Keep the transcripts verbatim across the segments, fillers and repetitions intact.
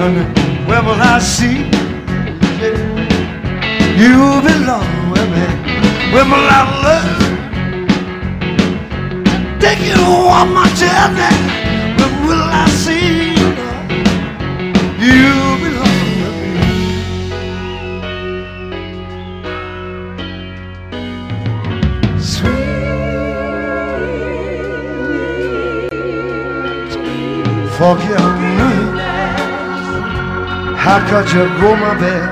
wondering, where will I see you belong with me? Where will I love? Take you on my journey. Where will I see you belong with me? Sweet, forgive me. How could you go my bed?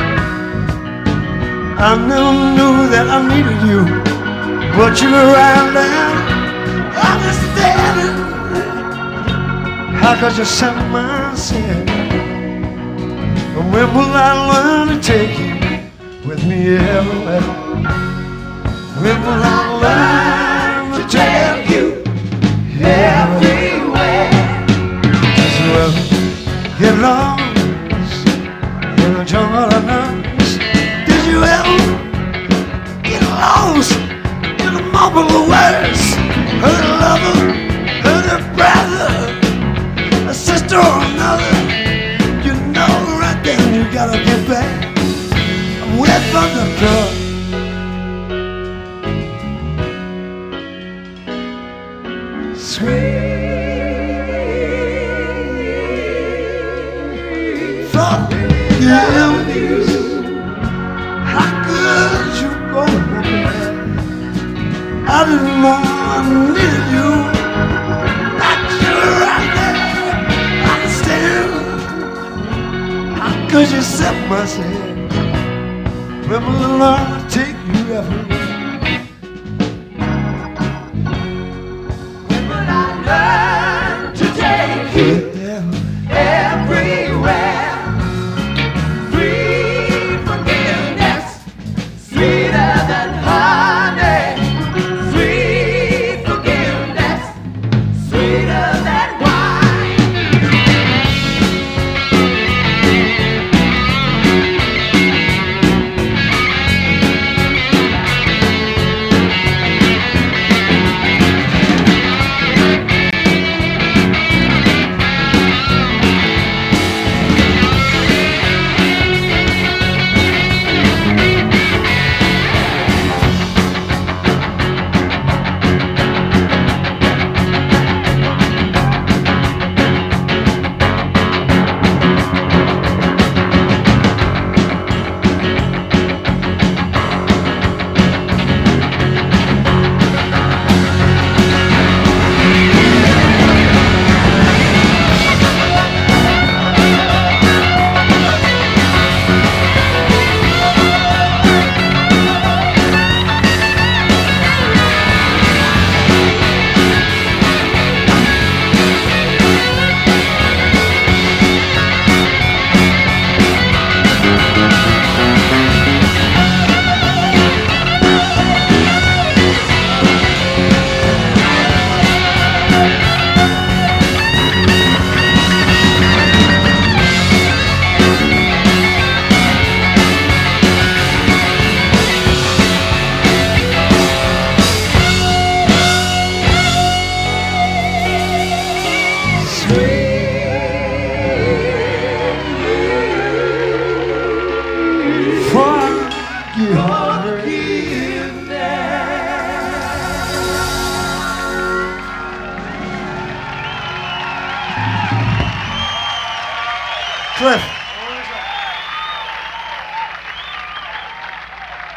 I never knew that I needed you, but you were right there, understanding. How could you set my sin? And when will I learn to take you with me everywhere? When will I learn to take you everywhere? As well, get lost in the jungle of nuts. Did you ever get lost in the mumble of words? Hurt a lover, hurt a brother, a sister or another. You know right then you gotta get back. I'm wet from the club. Sweet, forgive you. How could you go? I didn't know I needed you. Not you right there, understand. How could you set myself? When will I take you everywhere? When will I learn to take you everywhere? Sweet forgiveness, sweeter than honey. Sweet forgiveness, sweeter than wine. Cliff.